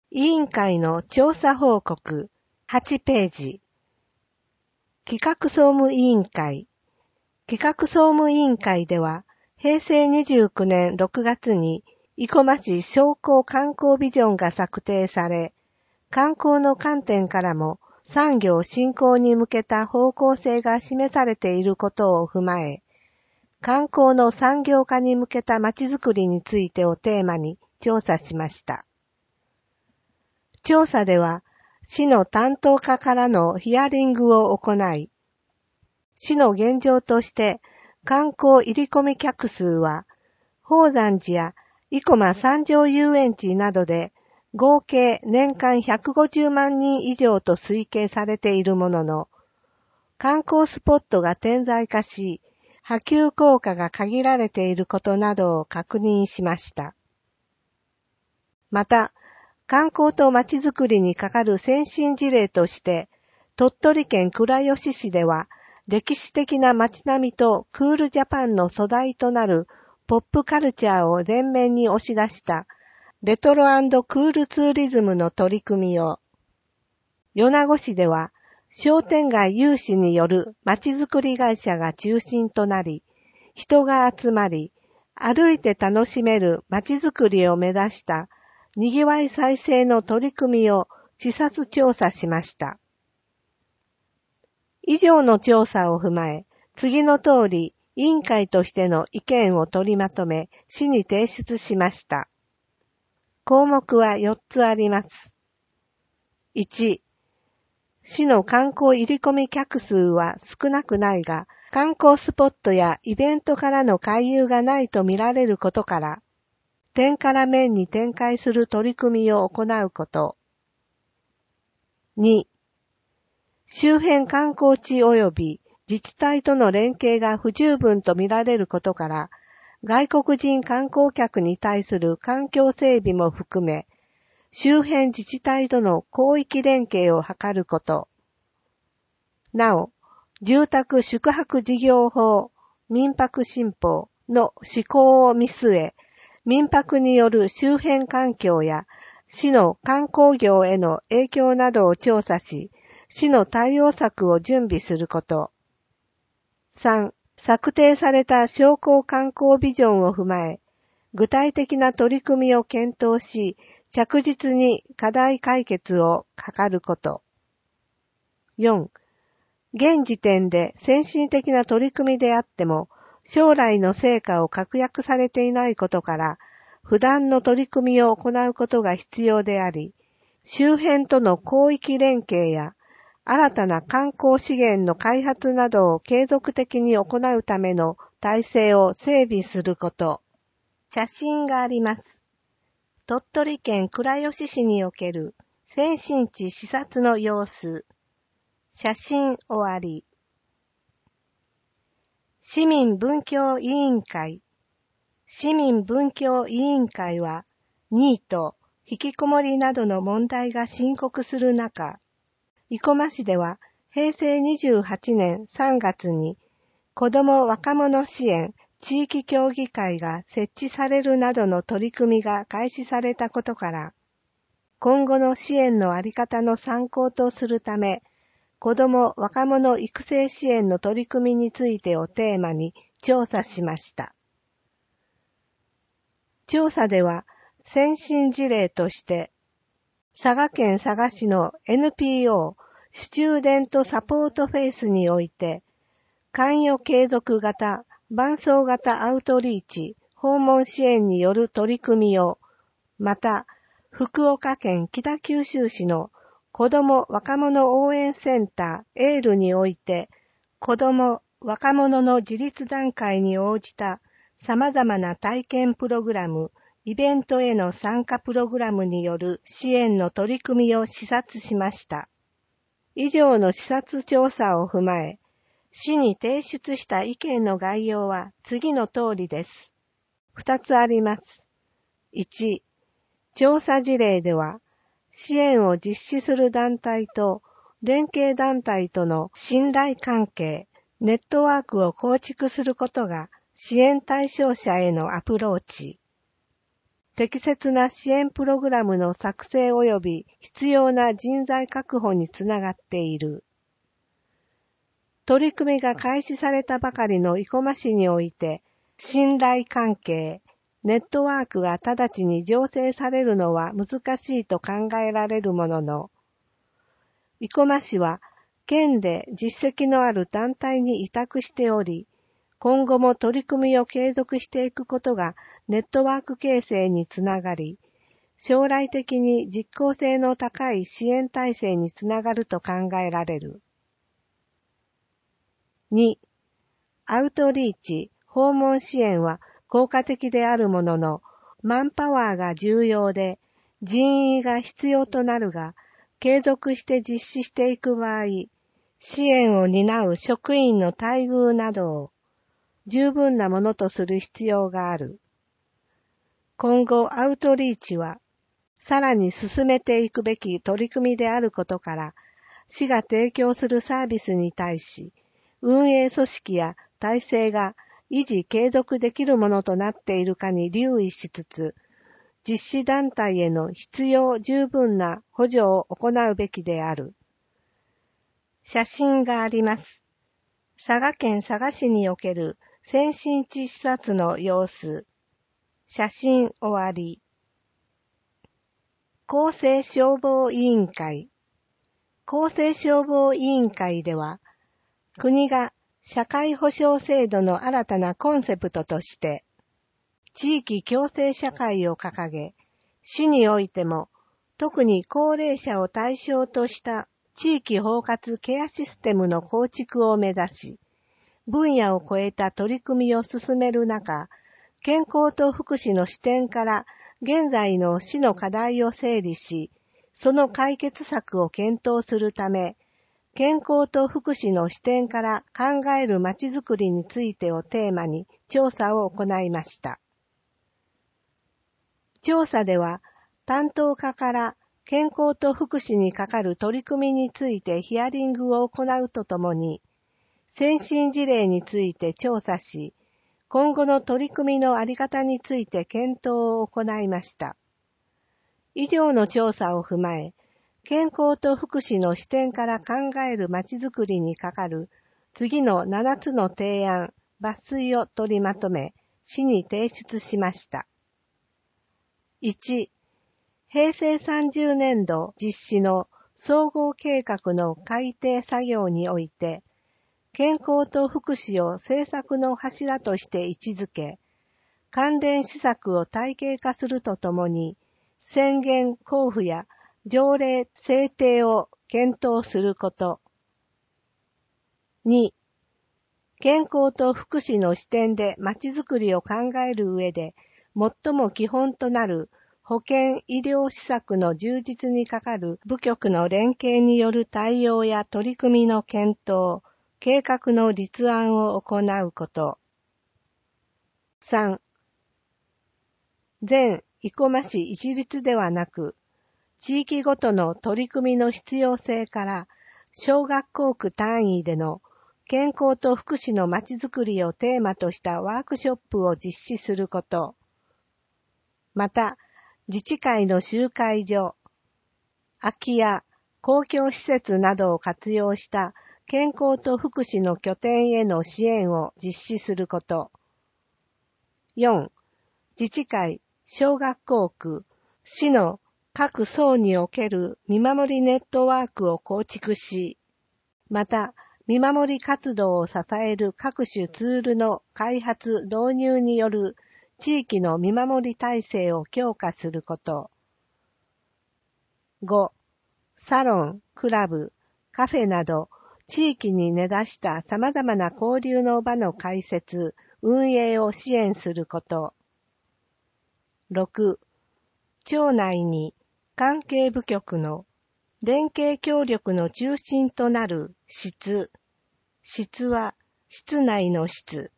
委員会の調査報告8ページ。企画総務委員会。企画総務委員会では、平成29年6月に生駒市商工観光ビジョンが策定され、観光の観点からも産業振興に向けた方向性が示されていることを踏まえ、観光の産業化に向けたまちづくりについてをテーマに調査しました。調査では、市の担当課からのヒアリングを行い、市の現状として観光入り込み客数は、宝山寺や生駒三条遊園地などで合計年間150万人以上と推計されているものの、観光スポットが点在化し、波及効果が限られていることなどを確認しました。また、観光とまちづくりにかかる先進事例として、鳥取県倉吉市では、歴史的な街並みとクールジャパンの素材となるポップカルチャーを前面に押し出したレトロ&クールツーリズムの取り組みを、米子市では商店街有志による街づくり会社が中心となり、人が集まり、歩いて楽しめる街づくりを目指したにぎわい再生の取り組みを視察調査しました。以上の調査を踏まえ、次の通り委員会としての意見を取りまとめ、市に提出しました。項目は4つあります。1、市の観光入り込み客数は少なくないが、観光スポットやイベントからの回遊がないと見られることから、点から面に展開する取り組みを行うこと。2、周辺観光地及び自治体との連携が不十分と見られることから、外国人観光客に対する環境整備も含め、周辺自治体との広域連携を図ること。なお、住宅宿泊事業法、民泊新法の施行を見据え、民泊による周辺環境や市の観光業への影響などを調査し、市の対応策を準備すること。3、策定された商工観光ビジョンを踏まえ、具体的な取り組みを検討し、着実に課題解決を図ること。4、現時点で先進的な取り組みであっても、将来の成果を確約されていないことから、不断の取り組みを行うことが必要であり、周辺との広域連携や、新たな観光資源の開発などを継続的に行うための体制を整備すること。写真があります。鳥取県倉吉市における先進地視察の様子。写真終わり。市民文教委員会。市民文教委員会は、ニート、引きこもりなどの問題が深刻する中、生駒市では平成28年3月に子ども若者支援地域協議会が設置されるなどの取り組みが開始されたことから、今後の支援のあり方の参考とするため、子ども若者育成支援の取り組みについてをテーマに調査しました。調査では先進事例として、佐賀県佐賀市の NPO スチューデントサポートフェイスにおいて、関与継続型、伴走型アウトリーチ、訪問支援による取り組みを、また、福岡県北九州市の子ども若者応援センターエールにおいて、子ども若者の自立段階に応じた様々な体験プログラム、イベントへの参加プログラムによる支援の取り組みを視察しました。以上の視察調査を踏まえ、市に提出した意見の概要は次の通りです。2つあります。1、調査事例では、支援を実施する団体と連携団体との信頼関係、ネットワークを構築することが支援対象者へのアプローチ。 適切な支援プログラムの作成及び必要な人材確保につながっている。取り組みが開始されたばかりの生駒市において、信頼関係、ネットワークが直ちに醸成されるのは難しいと考えられるものの、生駒市は県で実績のある団体に委託しており、今後も取り組みを継続していくことがネットワーク形成につながり、将来的に実効性の高い支援体制につながると考えられる。2. アウトリーチ、訪問支援は効果的であるものの、マンパワーが重要で、人員が必要となるが、継続して実施していく場合、支援を担う職員の待遇などを十分なものとする必要がある。今後アウトリーチは、さらに進めていくべき取り組みであることから、市が提供するサービスに対し、運営組織や体制が維持継続できるものとなっているかに留意しつつ、実施団体への必要十分な補助を行うべきである。写真があります。佐賀県佐賀市における先進地視察の様子。写真終わり。公正消防委員会。公正消防委員会では、国が社会保障制度の新たなコンセプトとして、地域共生社会を掲げ、市においても特に高齢者を対象とした地域包括ケアシステムの構築を目指し、分野を超えた取り組みを進める中、健康と福祉の視点から現在の市の課題を整理し、その解決策を検討するため、健康と福祉の視点から考えるまちづくりについてをテーマに調査を行いました。調査では、担当課から健康と福祉にかかる取り組みについてヒアリングを行うとともに、先進事例について調査し、今後の取り組みのあり方について検討を行いました。以上の調査を踏まえ、健康と福祉の視点から考えるまちづくりにかかる次の7つの提案、抜粋を取りまとめ、市に提出しました。1、平成30年度実施の総合計画の改定作業において、健康と福祉を政策の柱として位置づけ、関連施策を体系化するとともに、宣言交付や条例制定を検討すること。2、健康と福祉の視点でまちづくりを考える上で、最も基本となる保健医療施策の充実にかかる部局の連携による対応や取り組みの検討、計画の立案を行うこと。3、全生駒市一律ではなく、地域ごとの取り組みの必要性から、小学校区単位での健康と福祉のまちづくりをテーマとしたワークショップを実施すること。また、自治会の集会所、空き家、公共施設などを活用した健康と福祉の拠点への支援を実施すること。4、自治会、小学校区、市の各層における見守りネットワークを構築し、また、見守り活動を支える各種ツールの開発・導入による地域の見守り体制を強化すること。5、サロン、クラブ、カフェなど、地域に根ざした様々な交流の場の開設、運営を支援すること。6、町内に関係部局の連携協力の中心となる室は室内の室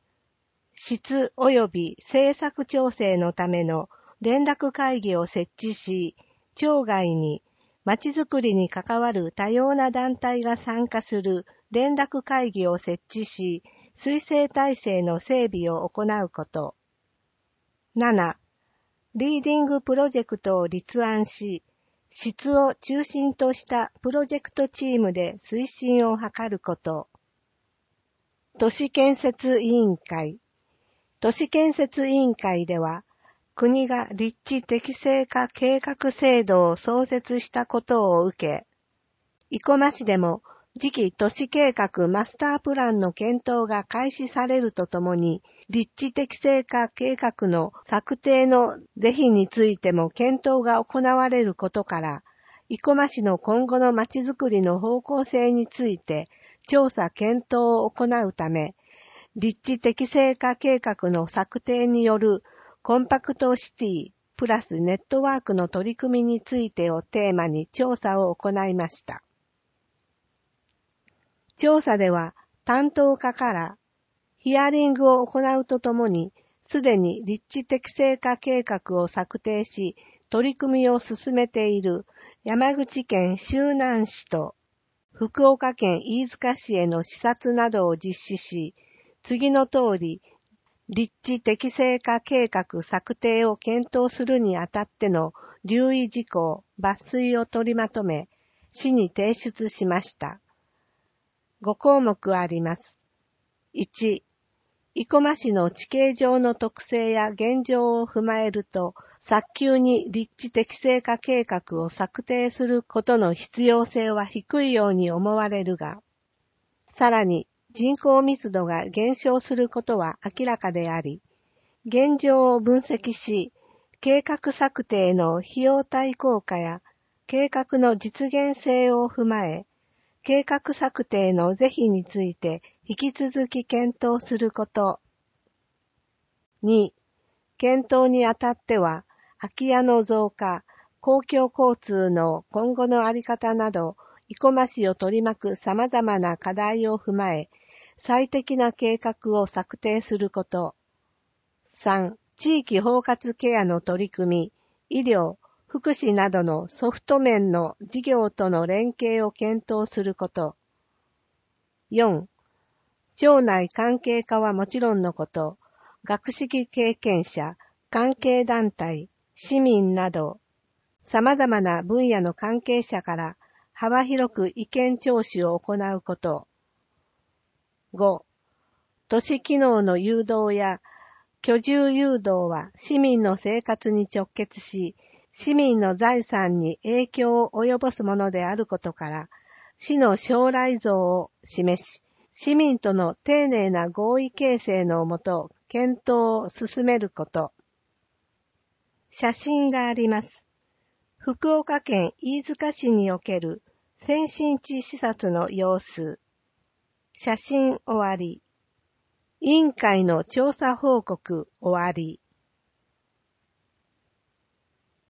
及び政策調整のための連絡会議を設置し、町外にまちづくりに関わる多様な団体が参加する連絡会議を設置し、推進体制の整備を行うこと。7、 リーディングプロジェクトを立案し、質を中心としたプロジェクトチームで推進を図ること。都市建設委員会。都市建設委員会では、国が立地適正化計画制度を創設したことを受け、生駒市でも次期都市計画マスタープランの検討が開始されるとともに、立地適正化計画の策定の是非についても検討が行われることから、生駒市の今後のまちづくりの方向性について調査検討を行うため、立地適正化計画の策定によるコンパクトシティプラスネットワークの取り組みについてをテーマに調査を行いました。調査では担当課からヒアリングを行うとともに、すでに立地適正化計画を策定し、取り組みを進めている山口県周南市と福岡県飯塚市への視察などを実施し、次の通り、立地適正化計画策定を検討するにあたっての留意事項、抜粋を取りまとめ、市に提出しました。5項目あります。1、生駒市の地形上の特性や現状を踏まえると、早急に立地適正化計画を策定することの必要性は低いように思われるが、さらに人口密度が減少することは明らかであり、現状を分析し、計画策定の費用対効果や計画の実現性を踏まえ、計画策定の是非について引き続き検討すること。2、検討にあたっては、空き家の増加、公共交通の今後のあり方など、生駒市を取り巻く様々な課題を踏まえ、最適な計画を策定すること。3、地域包括ケアの取り組み、医療、福祉などのソフト面の事業との連携を検討すること。4、町内関係課はもちろんのこと、学識経験者、関係団体、市民など、様々な分野の関係者から幅広く意見聴取を行うこと。5、都市機能の誘導や居住誘導は市民の生活に直結し、市民の財産に影響を及ぼすものであることから、市の将来像を示し、市民との丁寧な合意形成のもと、検討を進めること。写真があります。福岡県飯塚市における先進地視察の様子。写真終わり。委員会の調査報告終わり。